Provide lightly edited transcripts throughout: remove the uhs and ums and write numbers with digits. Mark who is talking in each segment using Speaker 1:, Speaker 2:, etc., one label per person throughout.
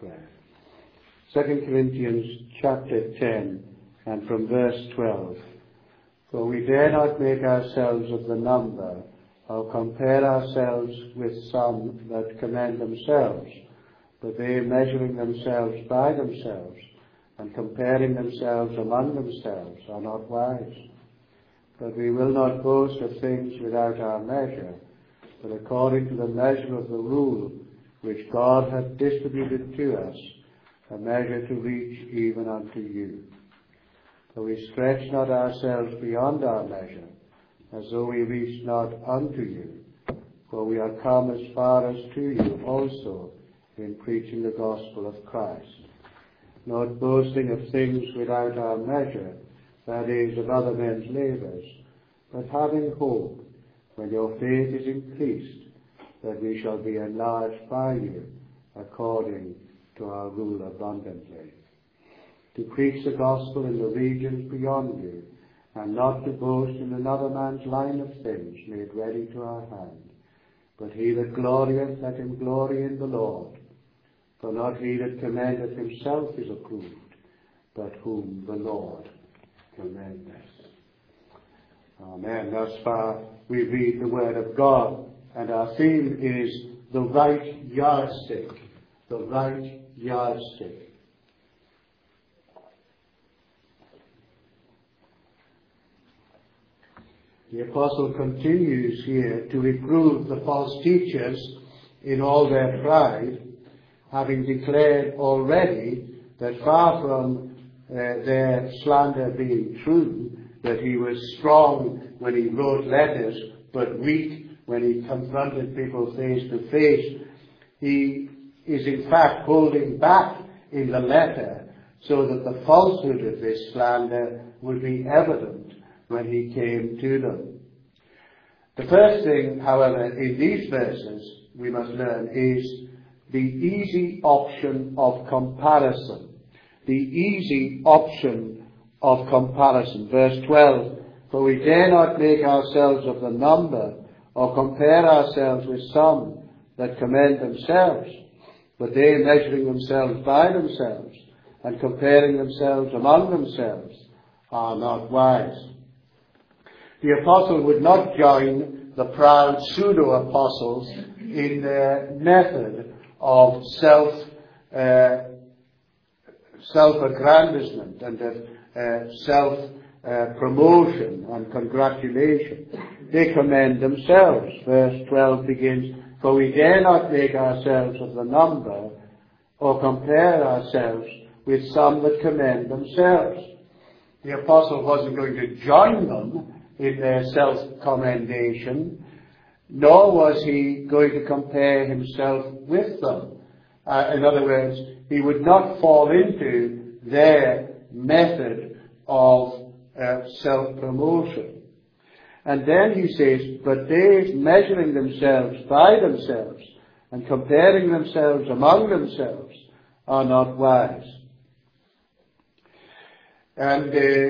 Speaker 1: prayer. 2 Corinthians chapter 10 and from verse 12. For we dare not make ourselves of the number, or compare ourselves with some that commend themselves, but they measuring themselves by themselves, and comparing themselves among themselves, are not wise. But we will not boast of things without our measure, but according to the measure of the rule which God hath distributed to us, a measure to reach even unto you. For we stretch not ourselves beyond our measure, as though we reached not unto you, for we are come as far as to you also in preaching the gospel of Christ, not boasting of things without our measure, that is, of other men's labours, but having hope, when your faith is increased, that we shall be enlarged by you, according to our rule abundantly. To preach the gospel in the regions beyond you, and not to boast in another man's line of things made ready to our hand. But he that glorieth, let him glory in the Lord. For not he that commendeth himself is approved, but whom the Lord commendeth. Amen. Thus far we read the word of God, and our theme is the right yardstick. The right yardstick. The apostle continues here to reprove the false teachers in all their pride, having declared already that far from their slander being true, that he was strong when he wrote letters, but weak when he confronted people face to face. He is in fact holding back in the letter so that the falsehood of this slander would be evident when he came to them. The first thing, however, in these verses we must learn is the easy option of comparison. The easy option of comparison. Verse 12, for we dare not make ourselves of the number, or compare ourselves with some that commend themselves, but they measuring themselves by themselves, and comparing themselves among themselves, are not wise. The apostle would not join the proud pseudo-apostles in their method of self-aggrandizement and of self-promotion and congratulation. They commend themselves. Verse 12 begins, for we dare not make ourselves of the number, or compare ourselves with some that commend themselves. The apostle wasn't going to join them in their self-commendation, nor was he going to compare himself with them. In other words, he would not fall into their method of self-promotion. And then he says, but they measuring themselves by themselves and comparing themselves among themselves are not wise. And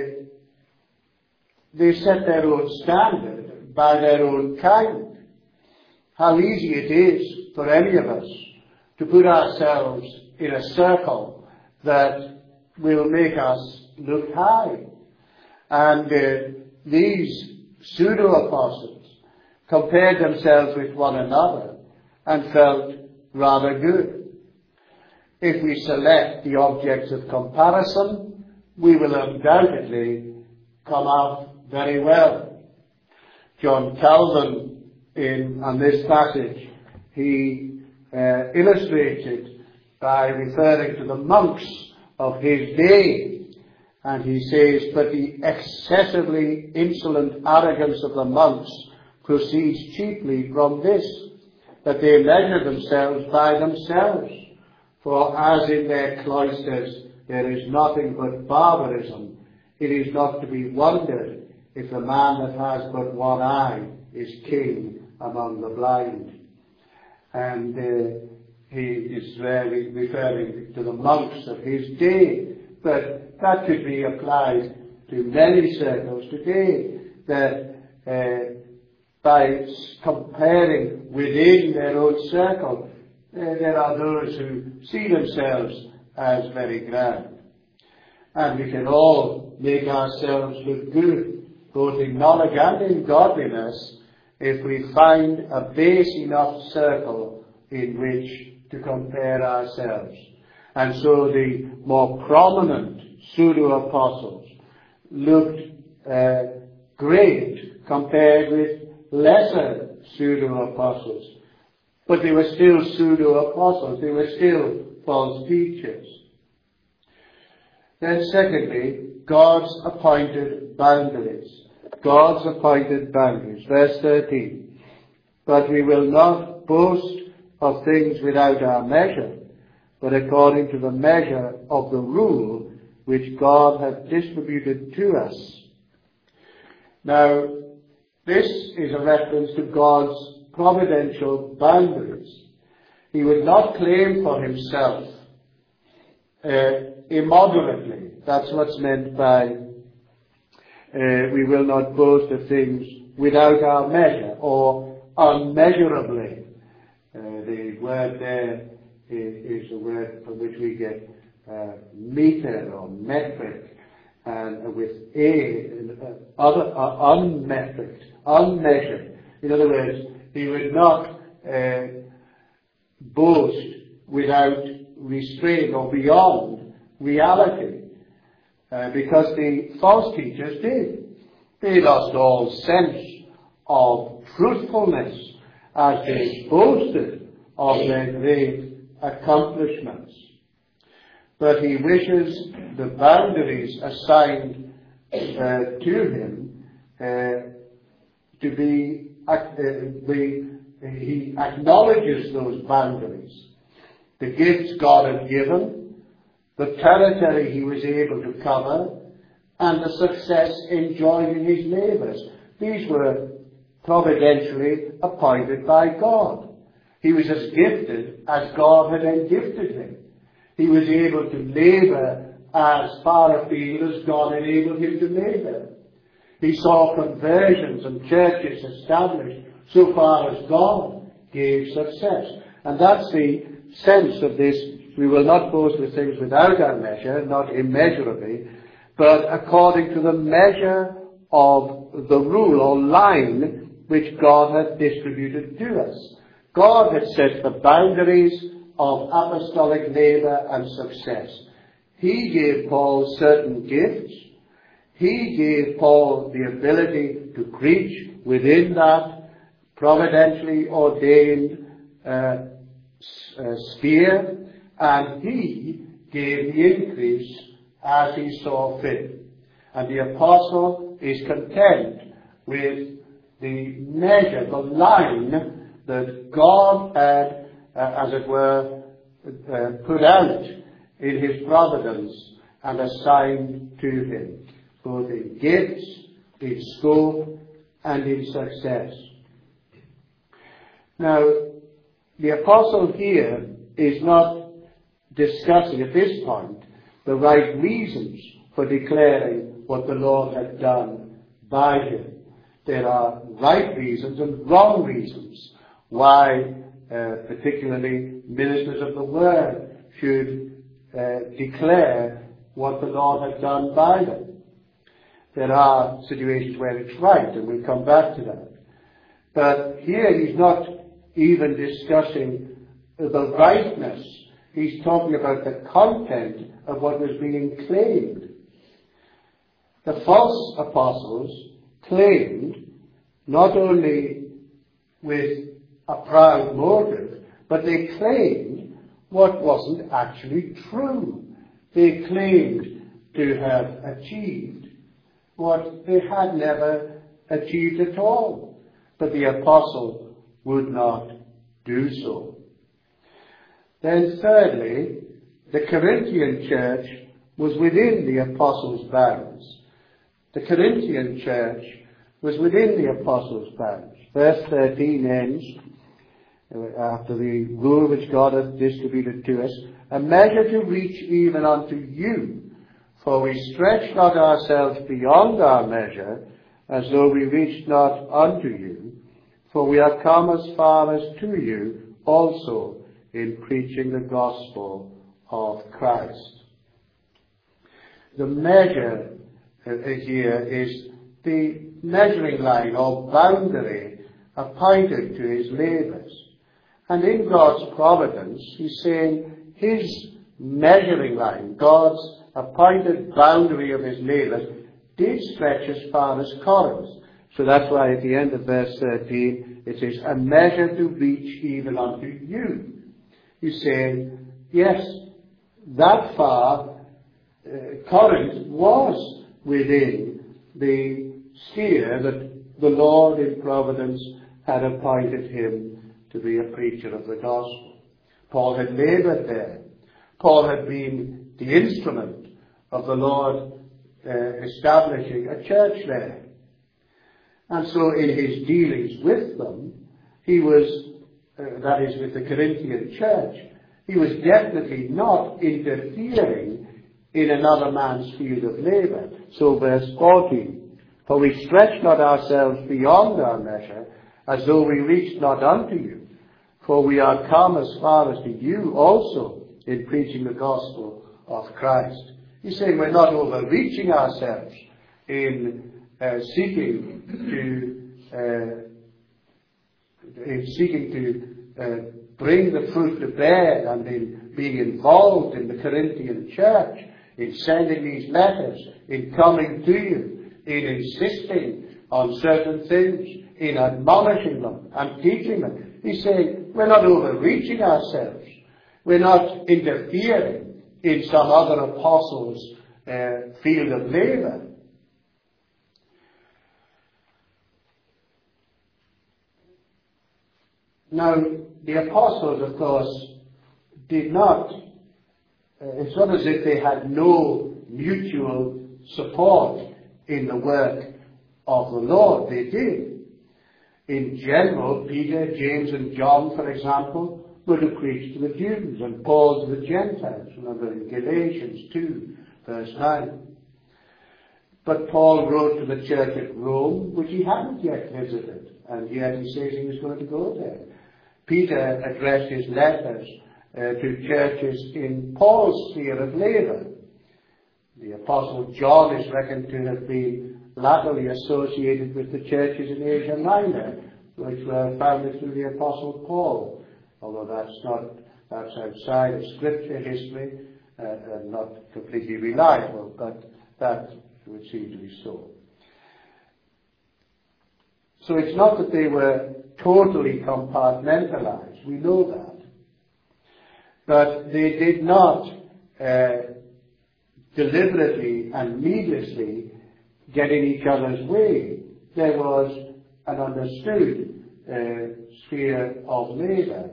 Speaker 1: they set their own standard by their own kind. How easy it is for any of us to put ourselves in a circle that will make us look high. And these pseudo-apostles compared themselves with one another and felt rather good. If we select the objects of comparison, we will undoubtedly come out very well. John Calvin, on this passage, he illustrated by referring to the monks of his day. And he says, but the excessively insolent arrogance of the monks proceeds chiefly from this, that they measure themselves by themselves. For as in their cloisters there is nothing but barbarism, it is not to be wondered if the man that has but one eye is king among the blind. And he is really referring to the monks of his day. But that could be applied to many circles today, that by comparing within their own circle, there are those who see themselves as very grand. And we can all make ourselves look good, both in knowledge and in godliness, if we find a base enough circle in which to compare ourselves. And so the more prominent pseudo-apostles looked great compared with lesser pseudo-apostles. But they were still pseudo-apostles. They were still false teachers. Then secondly, God's appointed boundaries. God's appointed boundaries. Verse 13. But we will not boast of things without our measure, but according to the measure of the rule which God hath distributed to us. Now, this is a reference to God's providential boundaries. He would not claim for himself immoderately. That's what's meant by we will not boast of things without our measure or unmeasurably. The word there is the word from which we get meter or metric, and with unmetric, unmeasured. In other words, he would not boast without restraint or beyond reality, because the false teachers did. They lost all sense of truthfulness as they boasted of their great accomplishments. But he wishes the boundaries assigned to him to be, he acknowledges those boundaries. The gifts God had given, the territory he was able to cover, and the success enjoyed in his labours. These were providentially appointed by God. He was as gifted as God had engifted him. He was able to labour as far afield as God enabled him to labour. He saw conversions and churches established so far as God gave success. And that's the sense of this. We will not boast of things without our measure, not immeasurably, but according to the measure of the rule or line which God had distributed to us. God had set the boundaries of apostolic labour and success. He gave Paul certain gifts. He gave Paul the ability to preach within that providentially ordained sphere, and he gave the increase as he saw fit. And the apostle is content with the measure, the line that God had, as it were, put out in his providence and assigned to him, both in gifts, in scope, and in success. Now, the apostle here is not discussing at this point the right reasons for declaring what the Lord had done by him. There are right reasons and wrong reasons why particularly ministers of the word should declare what the Lord has done by them. There are situations where it's right, and we'll come back to that. But here he's not even discussing the rightness. He's talking about the content of what was being claimed. The false apostles claimed not only with a proud motive, but they claimed what wasn't actually true. They claimed to have achieved what they had never achieved at all. But the apostle would not do so. Then thirdly, the Corinthian church was within the apostles' bounds. The Corinthian church was within the apostles' bounds. Verse 13 ends, after the rule which God hath distributed to us, a measure to reach even unto you. For we stretch not ourselves beyond our measure, as though we reached not unto you. For we are come as far as to you also in preaching the gospel of Christ. The measure here is the measuring line or boundary appointed to his labours. And in God's providence, he's saying his measuring line, God's appointed boundary of his labours, did stretch as far as Corinth. So that's why at the end of verse 13 it says, a measure to reach even unto you. He's saying, yes, that far Corinth was within the sphere that the Lord in providence had appointed him to be a preacher of the gospel. Paul had laboured there. Paul had been the instrument of the Lord establishing a church there. And so in his dealings with them, he was, that is with the Corinthian church, he was definitely not interfering in another man's field of labour. So verse 14, for we stretch not ourselves beyond our measure, as though we reached not unto you. For we are come as far as to you also in preaching the gospel of Christ. He's saying we're not overreaching ourselves in seeking to bring the fruit to bear and in being involved in the Corinthian church, in sending these letters, in coming to you, in insisting on certain things, in admonishing them and teaching them. He's saying we're not overreaching ourselves. We're not interfering in some other apostle's field of labour. Now, the apostles, of course, did not, it's not as if they had no mutual support in the work of the Lord. They did. In general, Peter, James and John, for example, were to preach to the Jews and Paul to the Gentiles. Remember in Galatians 2, verse 9. But Paul wrote to the church at Rome, which he hadn't yet visited, and yet he says he was going to go there. Peter addressed his letters to churches in Paul's sphere of labour. The Apostle John is reckoned to have been latterly associated with the churches in Asia Minor, which were founded through the Apostle Paul, although that's outside of Scripture history and not completely reliable, but that would seem to be so. So it's not that they were totally compartmentalized, we know that. But they did not deliberately and needlessly get in each other's way. There was an understood sphere of labour.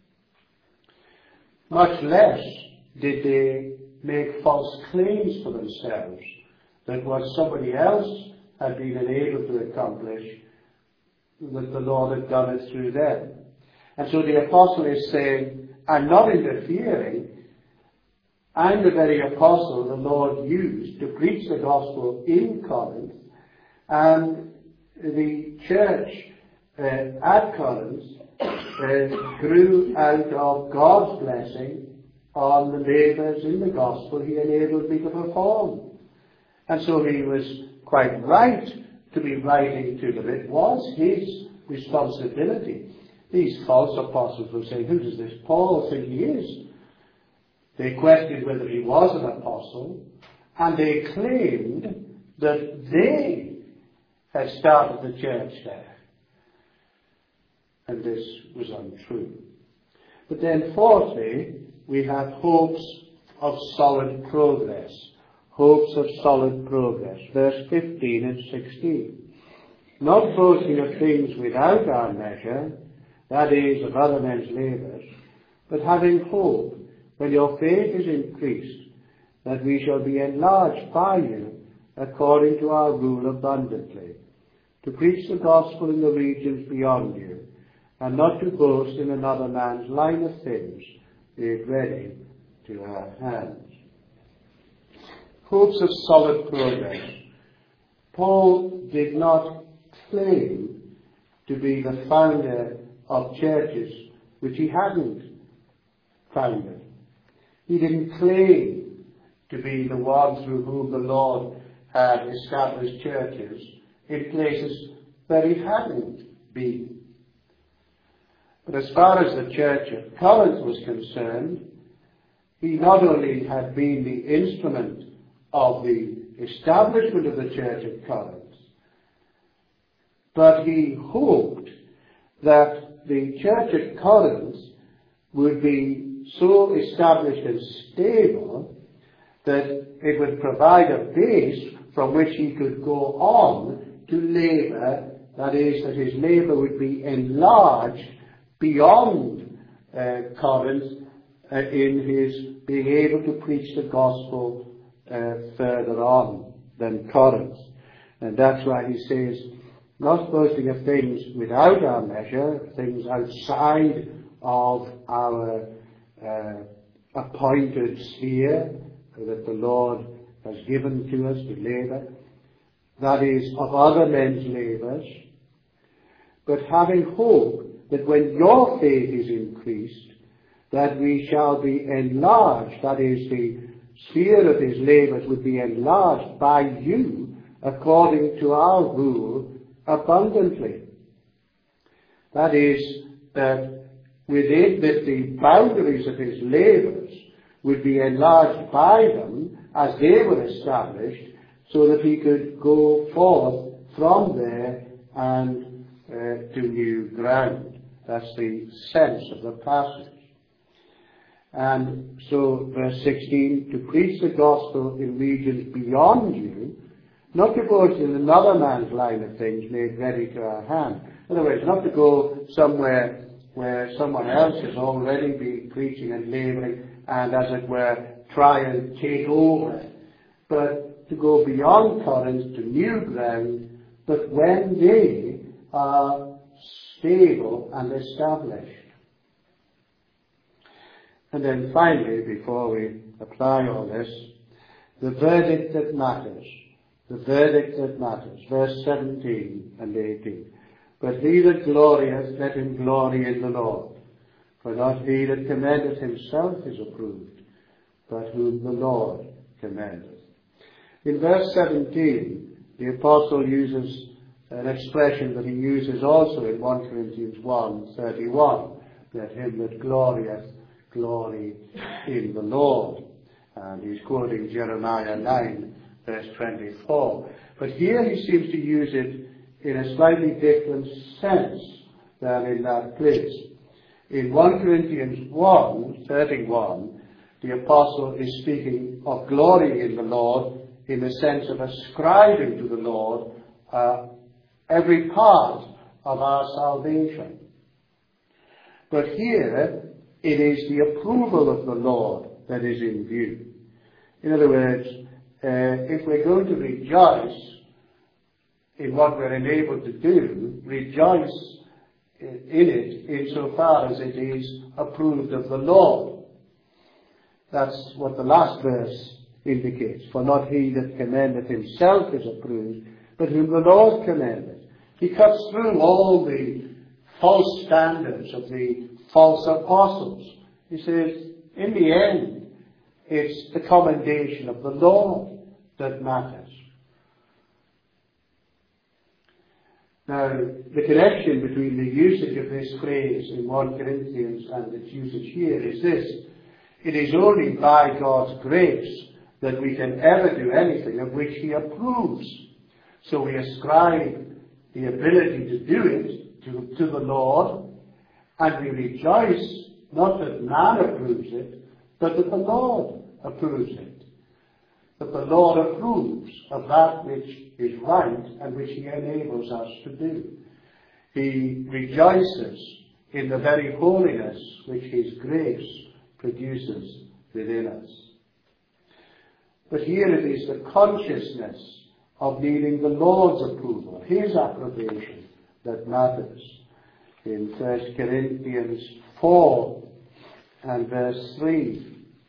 Speaker 1: Much less did they make false claims for themselves that what somebody else had been unable to accomplish, that the Lord had done it through them. And so the apostle is saying, I'm not interfering. I'm the very apostle the Lord used to preach the gospel in Corinth, and the church at Corinth grew out of God's blessing on the labours in the gospel he enabled me to perform. And so he was quite right to be writing to them. It was his responsibility. These false apostles were saying, who does this Paul think he is? They questioned whether he was an apostle, and they claimed that they had started the church there. And this was untrue. But then fourthly, we have hopes of solid progress. Hopes of solid progress. Verse 15 and 16. Not boasting of things without our measure, that is, of other men's labours, but having hope, when your faith is increased, that we shall be enlarged by you, according to our rule abundantly, to preach the gospel in the regions beyond you, and not to boast in another man's line of things, made ready to our hands. Hopes of solid progress. Paul did not claim to be the founder of churches which he hadn't founded. He didn't claim to be the one through whom the Lord had established churches in places where he hadn't been. But as far as the church at Corinth was concerned, he not only had been the instrument of the establishment of the church at Corinth, but he hoped that the church at Corinth would be so established and stable that it would provide a base from which he could go on to labour, that is, that his labour would be enlarged beyond Corinth in his being able to preach the gospel further on than Corinth. And that's why he says, not boasting of things without our measure, things outside of our appointed sphere that the Lord has given to us to labour, that is, of other men's labours, but having hope that when your faith is increased, that we shall be enlarged, that is, the sphere of his labours would be enlarged by you according to our rule abundantly. That is, that within that the boundaries of his labours would be enlarged by them as they were established, so that he could go forth from there and to new ground. That's the sense of the passage. And so, verse 16, to preach the gospel in regions beyond you, not to boast in another man's line of things made ready to our hand. In other words, not to go somewhere where someone else has already been preaching and labouring and, as it were, try and take over, but to go beyond Corinth to new ground, but when they are stable and established. And then finally, before we apply all this, the verdict that matters. The verdict that matters. Verse 17 and 18. But he that glorieth, let him glory in the Lord. For not he that commendeth himself is approved, but whom the Lord commendeth. In verse 17, the apostle uses an expression that he uses also in 1 Corinthians 1:31. Let him that glorieth glory in the Lord. And he's quoting Jeremiah 9, verse 24. But here he seems to use it in a slightly different sense than in that place. In 1 Corinthians 1:31, the apostle is speaking of glory in the Lord in the sense of ascribing to the Lord every part of our salvation. But here, it is the approval of the Lord that is in view. In other words, if we're going to rejoice in what we're enabled to do, rejoice in it insofar as it is approved of the Lord. That's what the last verse indicates. For not he that commendeth himself is approved, but whom the Lord commendeth. He cuts through all the false standards of the false apostles. He says, in the end, it's the commendation of the Lord that matters. Now, the connection between the usage of this phrase in 1 Corinthians and its usage here is this. It is only by God's grace that we can ever do anything of which he approves. So we ascribe the ability to do it to the Lord, and we rejoice not that man approves it, but that the Lord approves it. That the Lord approves of that which is right and which he enables us to do. He rejoices in the very holiness which his grace produces within us. But here it is the consciousness of needing the Lord's approval, his approbation, that matters. In 1 Corinthians 4 and verse 3.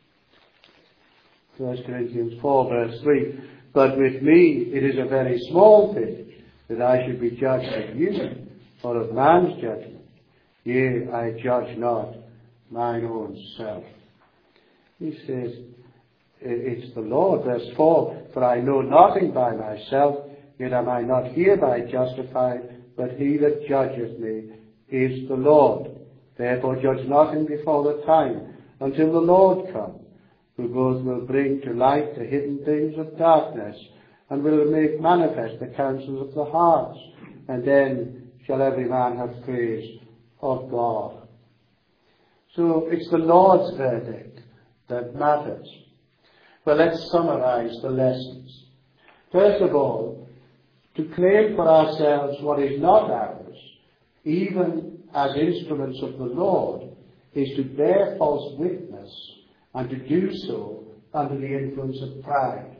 Speaker 1: 1 Corinthians 4 verse 3. But with me it is a very small thing that I should be judged of you, or of man's judgment. Yea, I judge not mine own self. He says, it's the Lord. Verse 4, for I know nothing by myself, yet am I not hereby justified, but he that judgeth me is the Lord. Therefore judge nothing before the time, until the Lord come, who both will bring to light the hidden things of darkness, and will make manifest the counsels of the hearts. And then shall every man have praise of God. So it's the Lord's verdict that matters. Well, let's summarize the lessons. First of all, to claim for ourselves what is not ours, even as instruments of the Lord, is to bear false witness, and to do so under the influence of pride.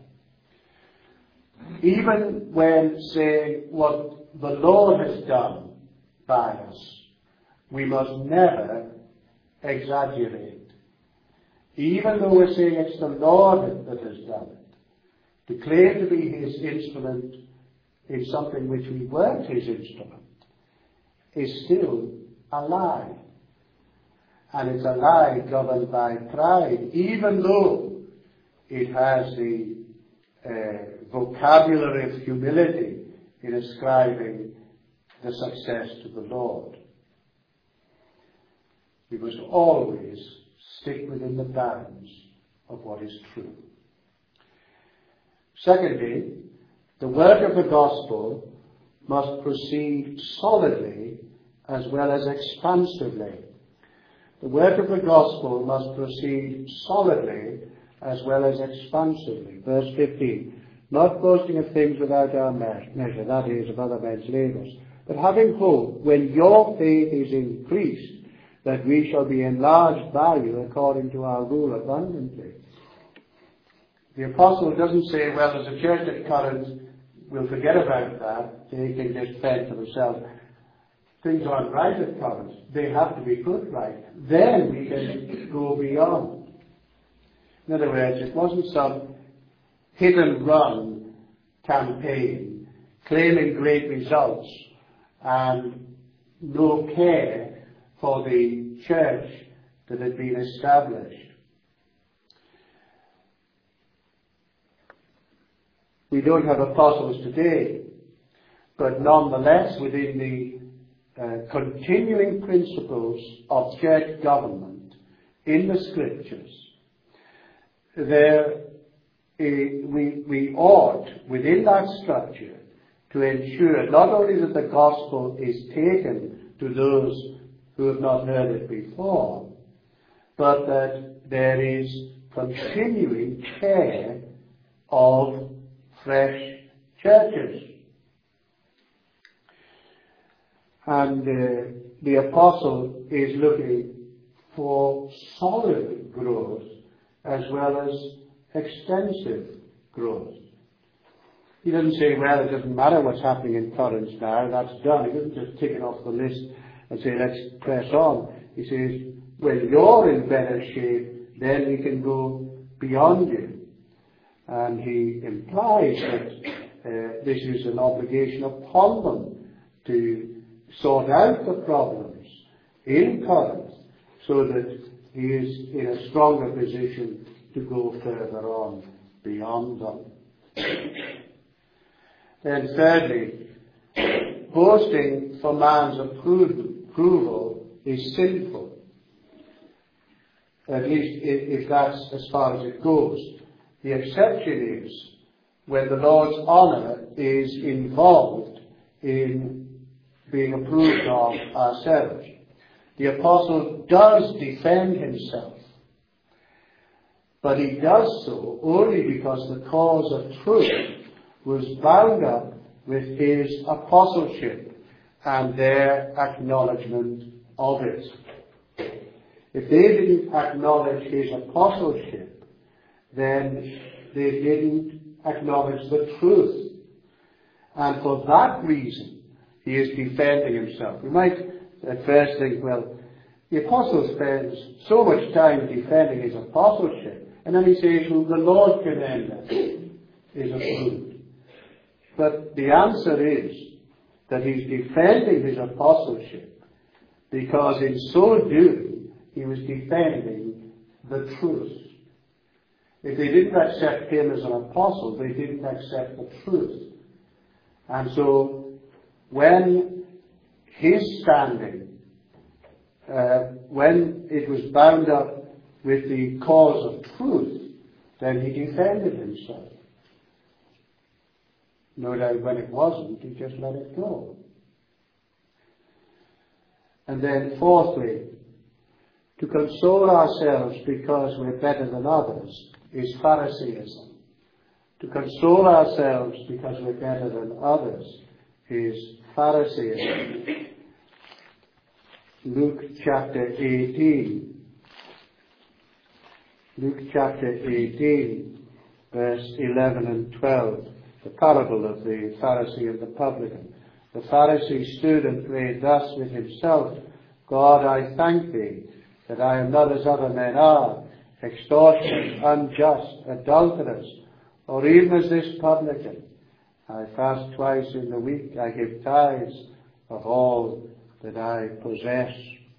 Speaker 1: Even when saying what the Lord has done by us, we must never exaggerate. Even though we're saying it's the Lord that has done it, to claim to be his instrument in something which we weren't his instrument is still a lie. And it's a lie governed by pride, even though it has the vocabulary of humility in ascribing the success to the Lord. We must always stick within the bounds of what is true. Secondly, the work of the gospel must proceed solidly as well as expansively. The work of the gospel must proceed solidly as well as expansively. Verse 15, not boasting of things without our measure, that is, of other men's labours, but having hope, when your faith is increased, that we shall be enlarged by you according to our rule abundantly. The apostle doesn't say, well, as a church at Corinth, we'll forget about that. They can just fend for themselves. Things aren't right at Corinth. They have to be put right. Then we can go beyond. In other words, it wasn't some hit and run campaign claiming great results and no care for the church that had been established. We don't have apostles today, but nonetheless, within the continuing principles of church government in the Scriptures, we ought, within that structure, to ensure not only that the gospel is taken to those who have not heard it before, but that there is continuing care of fresh churches. And the apostle is looking for solid growth as well as extensive growth. He doesn't say, well, it doesn't matter what's happening in Corinth now, that's done. He doesn't just tick it off the list and say, let's press on. He says, when you're in better shape, then we can go beyond you. And he implies that this is an obligation upon them to sort out the problems in Corinth so that he is in a stronger position to go further on beyond them. Then thirdly, boasting for man's approval is sinful. At least if that's as far as it goes. The exception is when the Lord's honour is involved in being approved of ourselves. The apostle does defend himself, but he does so only because the cause of truth was bound up with his apostleship and their acknowledgement of it. If they didn't acknowledge his apostleship, then they didn't acknowledge the truth. And for that reason, he is defending himself. We might at first think, well, the apostle spends so much time defending his apostleship, and then he says, whom the Lord commendeth is approved. But the answer is that he's defending his apostleship because in so doing, he was defending the truth. If they didn't accept him as an apostle, they didn't accept the truth. And so, when his standing, when it was bound up with the cause of truth, then he defended himself. No doubt when it wasn't, he just let it go. And then fourthly, to console ourselves because we're better than others is Pharisaism. To console ourselves because we're better than others is Pharisaism. Luke chapter 18. Luke chapter 18, verse 11 and 12. The parable of the Pharisee and the publican. The Pharisee stood and prayed thus with himself, God, I thank thee that I am not as other men are, extortioners, unjust, adulterers, or even as this publican. I fast twice in the week, I give tithes of all that I possess.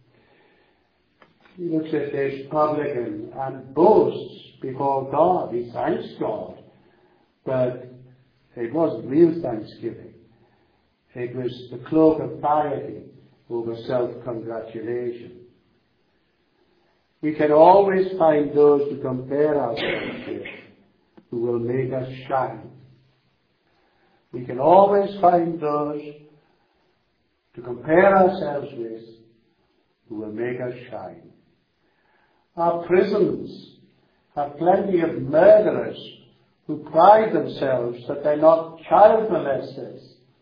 Speaker 1: He looks at this publican and boasts before God. He thanks God, but it wasn't real thanksgiving. It was the cloak of piety over self-congratulation. We can always find those to compare ourselves with who will make us shine. We can always find those to compare ourselves with who will make us shine. Our prisons have plenty of murderers who pride themselves that they're not child molesters.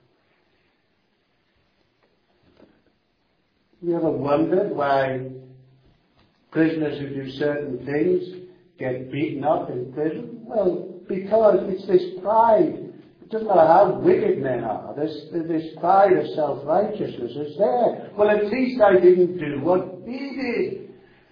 Speaker 1: You ever wondered why prisoners who do certain things get beaten up in prison? Well, because it's this pride. It doesn't matter how wicked men are. This pride of self-righteousness is there. Well, at least I didn't do what he did.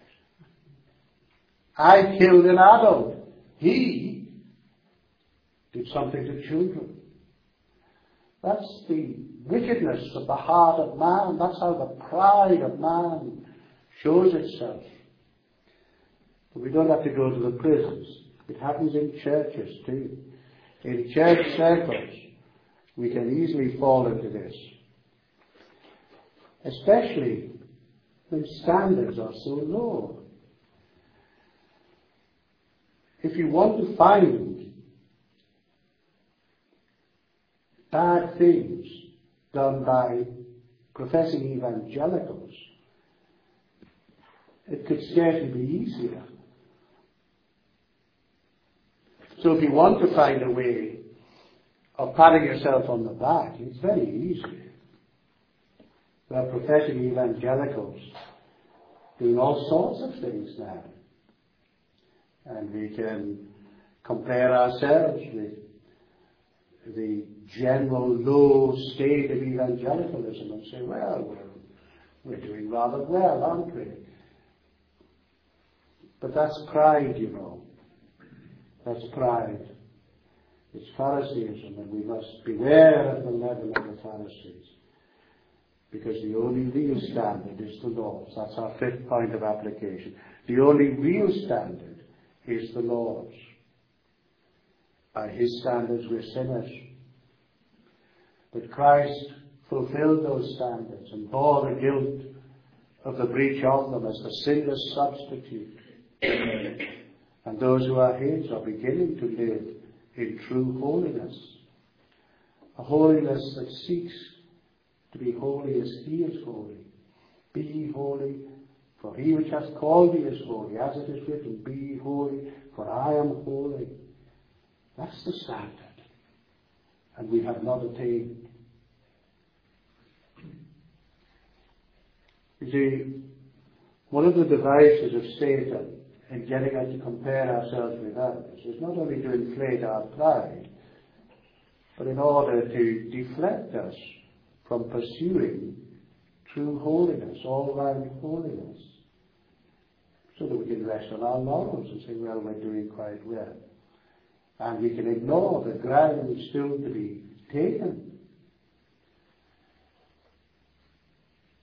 Speaker 1: I killed an adult. He did something to children. That's the wickedness of the heart of man. That's how the pride of man shows itself. But we don't have to go to the prisons. It happens in churches too. In church circles, we can easily fall into this. Especially when standards are so low. If you want to find bad things done by professing evangelicals, it could scarcely be easier. So if you want to find a way of patting yourself on the back, it's very easy. There are professing evangelicals doing all sorts of things now. And we can compare ourselves with the general low state of evangelicalism and say, well, we're doing rather well, aren't we? But that's pride, you know. That's pride. It's Pharisaism, and we must beware of the leaven of the Pharisees. Because the only real standard is the Lord's. That's our fifth point of application. The only real standard is the Lord's. By his standards we're sinners. But Christ fulfilled those standards and bore the guilt of the breach of them as the sinless substitute. And those who are his are beginning to live in true holiness. A holiness that seeks to be holy as he is holy. Be ye holy, for he which hath called thee is holy. As it is written, be ye holy, for I am holy. That's the standard. And we have not attained. You see, one of the devices of Satan in getting us to compare ourselves with others is not only to inflate our pride, but in order to deflect us from pursuing true holiness, all-round holiness, so that we can rest on our laurels and say, well, we're doing quite well. And we can ignore the ground still to be taken.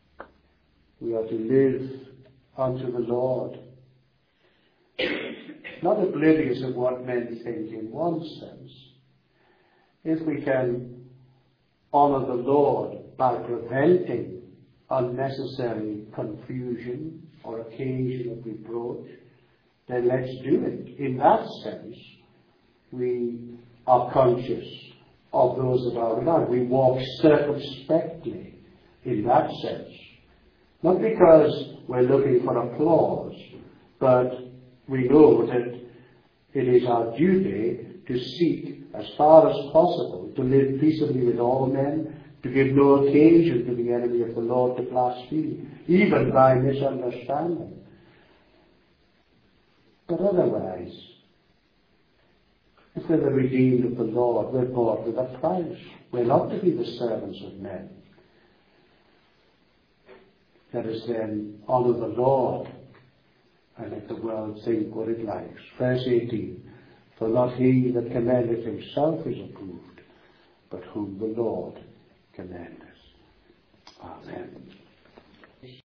Speaker 1: We are to live unto the Lord. not oblivious of what men think in one sense. If we can honour the Lord by preventing unnecessary confusion or occasion of reproach, then let's do it. In that sense, we are conscious of those that are without. We walk circumspectly in that sense. Not because we're looking for applause, but we know that it is our duty to seek as far as possible to live peaceably with all men, to give no occasion to the enemy of the Lord to blaspheme, even by misunderstanding. But otherwise, if we're the redeemed of the Lord, we're bought with a price. We're not to be the servants of men. Let us then honour the Lord and let the world think what it likes. Verse 18, for not he that commendeth himself is approved, but whom the Lord commendeth. Amen.